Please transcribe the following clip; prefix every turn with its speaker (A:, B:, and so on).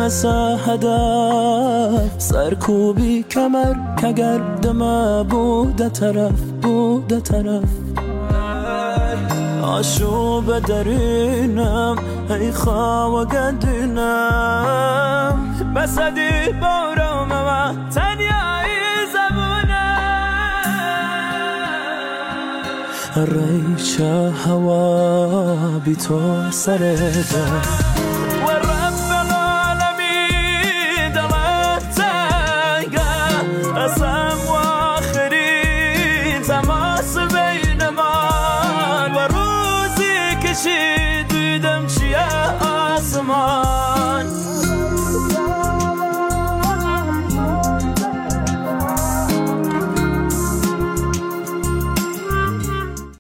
A: نرسه هدف سرکوبی کمر که گردم بوده طرف آشوب درینم ای خواه گدینم بسدی بارم و تنیایی زبونم ریچه هوا بی تو سر ده